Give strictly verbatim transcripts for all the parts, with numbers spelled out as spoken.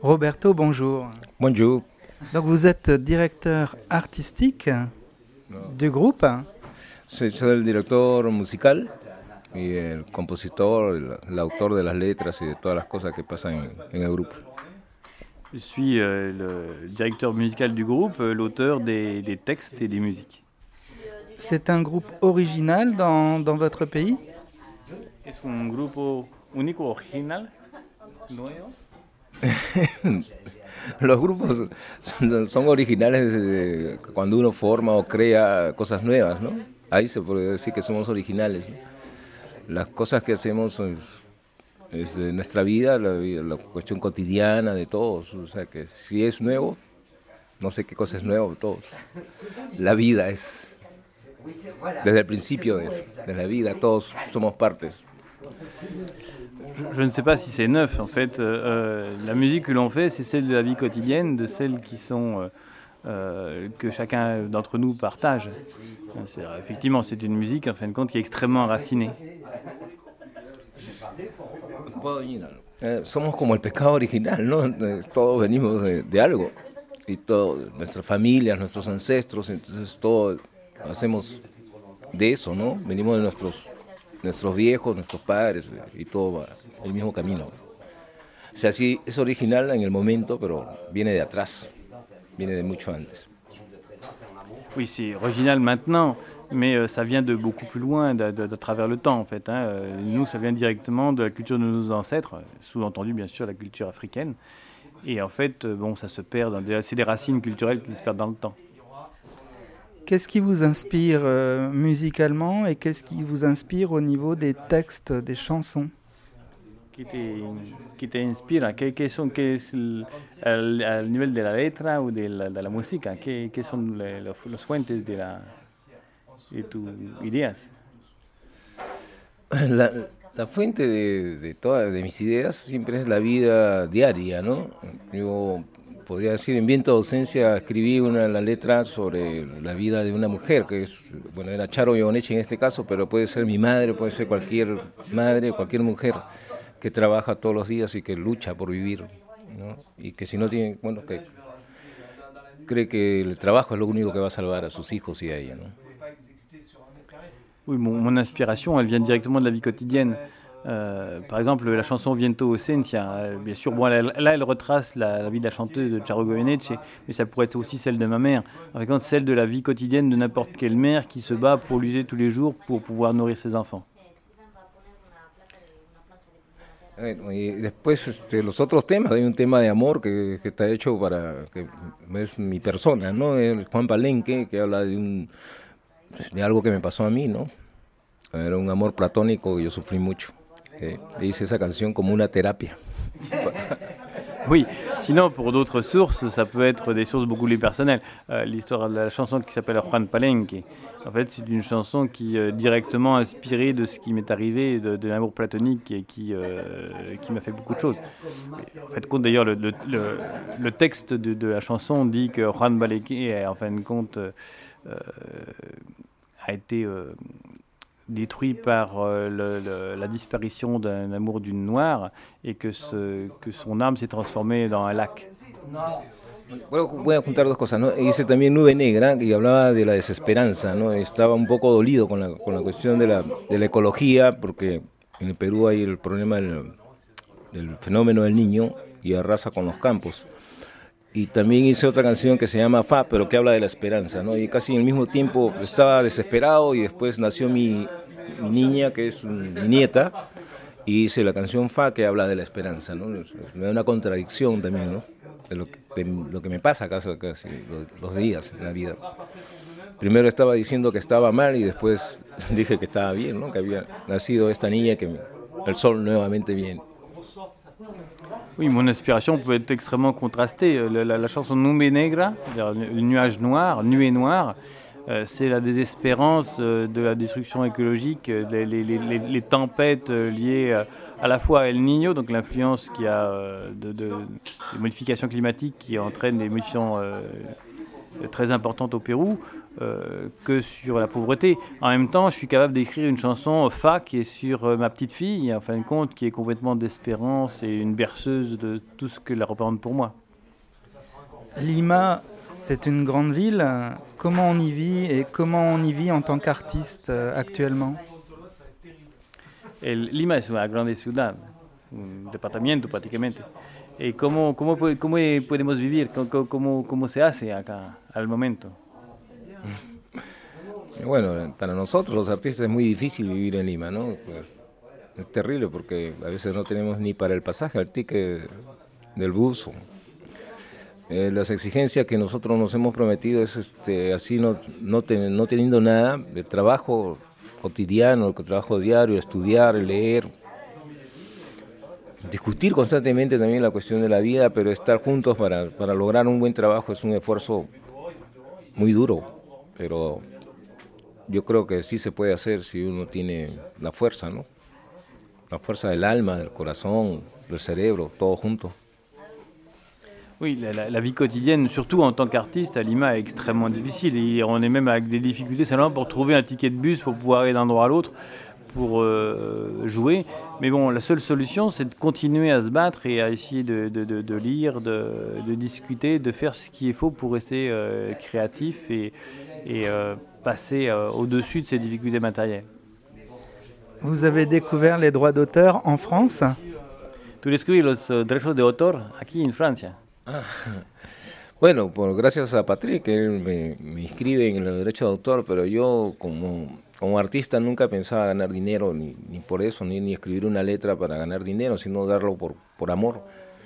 Roberto, bonjour. Bonjour. Donc vous êtes directeur artistique du groupe. Soy, soy el director musical y el compositor, el, el autor de las letras y de todas las cosas que pasan en, en el grupo. Je suis euh, le directeur musical du groupe, euh, l'auteur des, des textes et des musiques. C'est un groupe original dans, dans votre pays? Es un grupo único, original, nuevo. Los grupos son originales de cuando uno forma o crea cosas nuevas, ¿no? Ahí se puede decir que somos originales, ¿no? Las cosas que hacemos es, es de nuestra vida, la, la cuestión cotidiana de todos. O sea que si es nuevo, no sé qué cosa es nuevo, todos. La vida es, desde el principio de, de la vida, todos somos partes. Je, je ne sais pas si c'est neuf, en fait. Euh, la musique que l'on fait, c'est celle de la vie quotidienne, de celles qui sont, euh, euh, que chacun d'entre nous partage. C'est, effectivement, c'est une musique, en fin de compte, qui est extrêmement enracinée. Eh, somos como el pescado original, ¿no? Todos venimos de, de algo. Y todo, nuestras familias, nuestros ancestros, entonces todo hacemos de eso, ¿no? Venimos de nuestros... nuestros viejos, nuestros padres, y todo va el mismo camino. O sea, sí, es original en el momento, pero viene de atrás, viene de mucho antes. Oui, c'est original maintenant, mais euh, ça vient de beaucoup plus loin, de, de, de travers le temps, en fait. Hein. Euh, nous, ça vient directement de la culture de nos ancêtres, sous-entendu, bien sûr, la culture africaine. Et en fait, euh, bon, ça se perd, dans des, c'est des racines culturelles qui se perdent dans le temps. Qu'est-ce qui vous inspire euh, musicalement et qu'est-ce qui vous inspire au niveau des textes, des chansons? ¿Qué te, qué te inspira? ¿Qué, qué son, qué es el, al, al nivel de la letra o de la, de la música? ¿Qué, qué son le, los, los fuentes de, la, de tus ideas? La, la fuente de, de todas de mis ideas siempre es la vida diaria, ¿no? Yo podría decir, en Viento de Ausencia escribí una la letra sobre la vida de una mujer, que es, bueno, era Charo Giovanetti en este caso, pero puede ser mi madre, puede ser cualquier madre, cualquier mujer que trabaja todos los días y que lucha por vivir, ¿no? Y que si no tiene, bueno, que cree que el trabajo es lo único que va a salvar a sus hijos y a ella, ¿no? Oui, mon, mon inspiration, elle vient directement de la vie quotidienne. Euh, par exemple, la chanson Viento Ausencia, euh, bien sûr, bon, là, là, elle retrace la, la vie de la chanteuse de Charo Goyeneche, mais ça pourrait être aussi celle de ma mère. En fait, celle de la vie quotidienne de n'importe quelle mère qui se bat pour lutter tous les jours pour pouvoir nourrir ses enfants. Y después este, los otros temas, hay un tema de amor que, que está hecho para, que es mi persona, ¿no? El Juan Palenque, que habla de, un, de algo que me pasó a mí, ¿no? Era un amor platónico que yo sufrí mucho. Eh, hice esa canción como una terapia. Oui, sinon pour d'autres sources, ça peut être des sources beaucoup plus personnelles. Euh, l'histoire de la chanson qui s'appelle Juan Palenque, en fait c'est une chanson qui est euh, directement inspirée de ce qui m'est arrivé, de, de l'amour platonique et qui, euh, qui m'a fait beaucoup de choses. Et en fait, compte d'ailleurs, le, le, le, le texte de, de la chanson dit que Juan Palenque, en fin de compte, euh, a été... Euh, détruit par euh, le, le, la disparition d'un amour d'une noire et que, ce, que son âme s'est transformée dans un lac. Voy a juntar dos cosas, ¿no? Hice también Nube Negra, que hablaba de la desesperanza, ¿no? Estaba un poco dolido con la, con la cuestión de la, de la ecología, porque en el Perú hay el problema del, del fenómeno del niño y arrasa con los campos. Y también hice otra canción que se llama Fa, pero que habla de la esperanza, ¿no? Y casi al mismo tiempo estaba desesperado y después nació mi, mi niña, que es un, mi nieta, y hice la canción Fa, que habla de la esperanza, ¿no? Me da una contradicción también, ¿no? De lo que, de lo que me pasa casi, casi los, los días en la vida. Primero estaba diciendo que estaba mal y después dije que estaba bien, ¿no? Que había nacido esta niña, que el sol nuevamente viene. Oui, mon inspiration peut être extrêmement contrastée. La, la, la chanson Nube Negra, le nuage noir, nuée noire, euh, c'est la désespérance euh, de la destruction écologique, les, les, les, les tempêtes euh, liées euh, à la fois à El Niño, donc l'influence qui a euh, de, de, des modifications climatiques qui entraînent des modifications euh, très importante au Pérou euh, que sur la pauvreté. En même temps, je suis capable d'écrire une chanson fa qui est sur euh, ma petite fille, en fin de compte, qui est complètement d'espérance et une berceuse de tout ce que la représente pour moi. Lima, c'est une grande ville. Comment on y vit et comment on y vit en tant qu'artiste euh, actuellement? El Lima es una grande ciudad, un departamento prácticamente. ¿Y cómo, cómo, cómo podemos vivir? ¿Cómo, cómo, cómo se hace acá al momento? Bueno, para nosotros los artistas es muy difícil vivir en Lima, ¿no? Es terrible porque a veces no tenemos ni para el pasaje, al ticket del bus. Eh, las exigencias que nosotros nos hemos prometido es este, así no, no, ten, no teniendo nada de trabajo cotidiano, el trabajo diario, estudiar, leer, discutir constantemente también la cuestión de la vida, pero estar juntos para, para lograr un buen trabajo es un esfuerzo muy duro, pero yo creo que sí se puede hacer si uno tiene la fuerza, ¿no? La fuerza del alma, del corazón, del cerebro, todo junto. Oui, la, la, la vie quotidienne, surtout en tant qu'artiste, à Lima, est extrêmement difficile. Et on est même avec des difficultés seulement pour trouver un ticket de bus pour pouvoir aller d'un endroit à l'autre pour euh, jouer. Mais bon, la seule solution, c'est de continuer à se battre et à essayer de, de, de, de lire, de, de discuter, de faire ce qu'il faut pour rester euh, créatif et, et euh, passer euh, au-dessus de ces difficultés matérielles. Vous avez découvert les droits d'auteur en France? Tú descubres los uh, derechos de autor aquí en Francia. Ah, bueno, por, gracias a Patrick, que él me, me inscribe en los derechos de autor, pero yo como, como artista nunca pensaba ganar dinero, ni, ni por eso, ni, ni escribir una letra para ganar dinero, sino darlo por, por amor.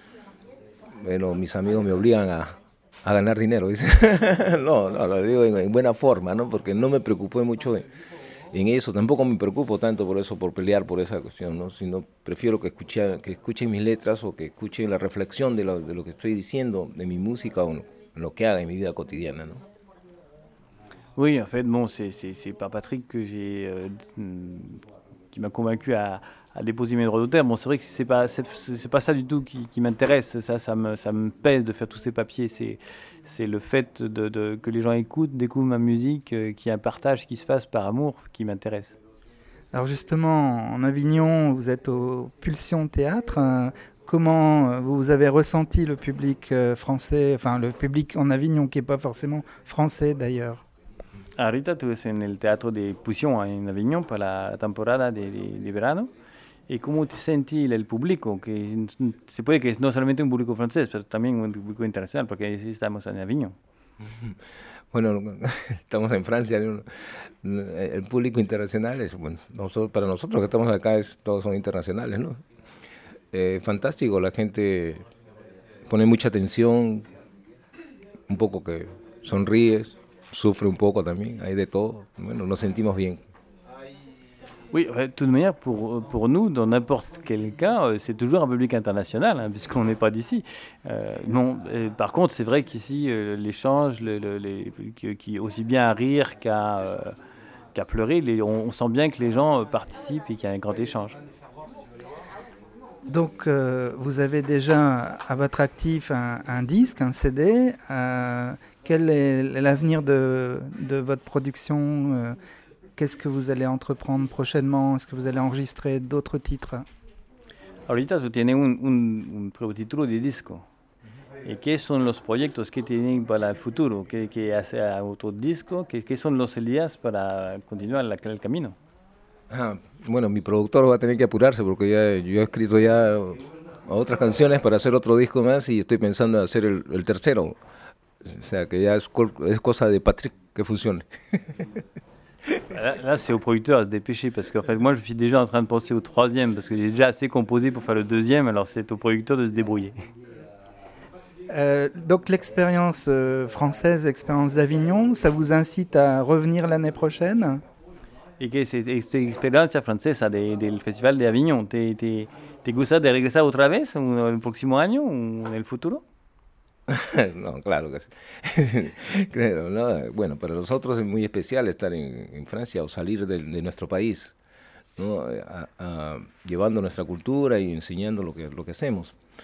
Bueno, mis amigos me obligan a, a ganar dinero, dice. no, no, lo digo en, en buena forma, ¿no? Porque no me preocupé mucho en, en eso, tampoco me preocupo tanto por eso, por pelear por esa cuestión, ¿no? Sino prefiero que escuchen, que escuchen mis letras o que escuchen la reflexión de lo, de lo que estoy diciendo, de mi música o en lo que haga en mi vida cotidiana, ¿no? Oui, en fait, bon, c'est, c'est, c'est par Patrick que j'ai, euh, qui m'a convaincu à, à déposer mes droits d'auteur. Bon, c'est vrai que c'est pas, c'est, c'est pas ça du tout qui, qui m'intéresse. Ça, ça me, ça me pèse de faire tous ces papiers. C'est, c'est le fait de, de, que les gens écoutent, découvrent ma musique, euh, qu'il y ait un partage qui se fasse par amour qui m'intéresse. Alors justement, en Avignon, vous êtes au Pulsion Théâtre. Comment vous avez ressenti le public français, enfin le public en Avignon qui n'est pas forcément français d'ailleurs? Ahorita tú ves en el Teatro de Pulsion en Avignon para la temporada de, de, de verano. ¿Y cómo te sentí el público? Que se puede que es no solamente un público francés, pero también un público internacional, porque estamos en Avignon. Bueno, estamos en Francia, el público internacional es, bueno, nosotros, para nosotros que estamos acá es, todos son internacionales, ¿no? Eh, fantástico, la gente pone mucha atención, un poco que sonríes, sufre un poco también, hay de todo, bueno, nos sentimos bien. Oui, de toute manière, pour, pour nous, dans n'importe quel cas, c'est toujours un public international, hein, puisqu'on n'est pas d'ici. Euh, non, euh, par contre, c'est vrai qu'ici, euh, l'échange, le, le, les, qui, qui, aussi bien à rire qu'à, euh, qu'à pleurer, les, on, on sent bien que les gens participent et qu'il y a un grand échange. Donc, euh, vous avez déjà à votre actif un, un disque, un C D. Euh, quel est l'avenir de, de votre production euh, Qu'est-ce que vous allez entreprendre prochainement? Est-ce que vous allez enregistrer d'autres titres? Ahorita tú tienes un, un, un pretítulo de disco. ¿Y qué son los proyectos que tienen para el futuro? ¿Qué, qué hace otro disco? ¿Qué, ¿Qué son los ideas para continuar la, el camino? Ah, bueno, mi productor va a tener que apurarse porque ya, yo he escrito ya otras canciones para hacer otro disco más y estoy pensando en hacer el, el tercero. O sea, que ya es, es cosa de Patrick que funcione. Là, là, c'est au producteur à se dépêcher parce qu'en fait, moi, je suis déjà en train de penser au troisième parce que j'ai déjà assez composé pour faire le deuxième. Alors, c'est au producteur de se débrouiller. Euh, donc, l'expérience euh, française, l'expérience d'Avignon, ça vous incite à revenir l'année prochaine? ¿Y qué es esta experiencia francesa de, del Festival de Avignon? ¿Te, te, te gusta de regresar otra vez en el próximo año o en el futuro? No, claro que sí. Claro, ¿no? Bueno, para nosotros es muy especial estar en, en Francia o salir de, de nuestro país, ¿no? A, a, llevando nuestra cultura y enseñando lo que, lo que hacemos.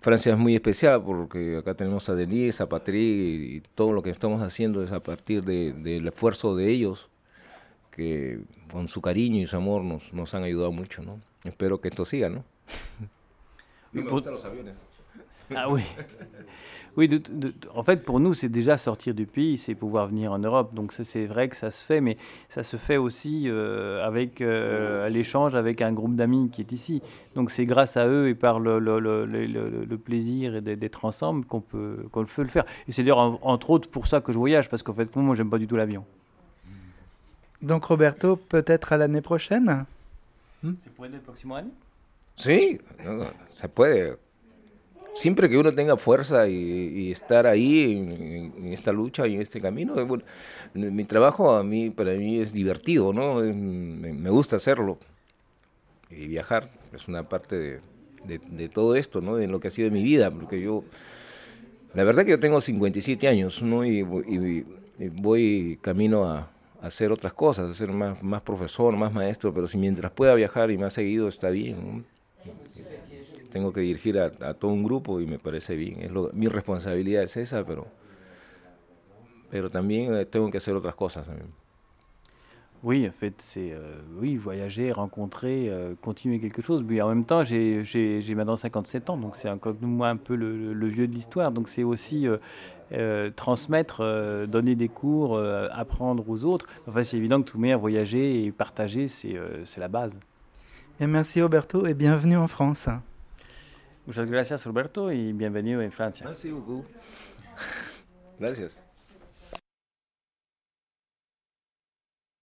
Francia es muy especial porque acá tenemos a Denise, a Patrick, y todo lo que estamos haciendo es a partir de, del esfuerzo de ellos, que con su cariño y su amor nos, nos han ayudado mucho, ¿no? Espero que esto siga, ¿no? Me gustan los aviones. Ah oui. Oui, de, de, en fait, pour nous, c'est déjà sortir du pays, c'est pouvoir venir en Europe. Donc ça, c'est vrai que ça se fait, mais ça se fait aussi euh, avec euh, l'échange avec un groupe d'amis qui est ici. Donc c'est grâce à eux et par le, le, le, le, le plaisir d'être ensemble qu'on peut, qu'on peut le faire. Et c'est d'ailleurs, en, entre autres, pour ça que je voyage, parce qu'en fait, moi, j'aime pas du tout l'avion. Donc Roberto, peut-être à l'année prochaine. ¿Se puede el próximo año? Sí, no, se puede. Siempre que uno tenga fuerza y, y estar ahí en, en esta lucha y en este camino, bueno, mi trabajo a mí, para mí es divertido, ¿no? Me, me gusta hacerlo. Y viajar es una parte de, de, de todo esto, ¿no? De lo que ha sido mi vida, porque yo, la verdad que yo tengo cincuenta y siete años, ¿no? Y, y, y voy camino a, a hacer otras cosas, a ser más, más profesor, más maestro, pero si mientras pueda viajar y más seguido está bien, ¿no? Tengo que dirigir a, a todo un grupo y me parece bien. Es lo, mi responsabilidad es esa, pero, pero también tengo que hacer otras cosas también. Oui, en fait, c'est euh, oui, voyager, rencontrer, euh, continuer quelque chose. Mais en même temps, j'ai maintenant cinquante-sept ans, donc c'est encore moi un peu le, le vieux de l'histoire. Donc c'est aussi euh, euh, transmettre, euh, donner des cours, euh, apprendre aux autres. Enfin, c'est évident que tout meilleur voyager et partager, c'est euh, la base. Et merci Roberto et bienvenue en France. Muchas gracias, Roberto, y bienvenido en Francia. Merci beaucoup. Gracias.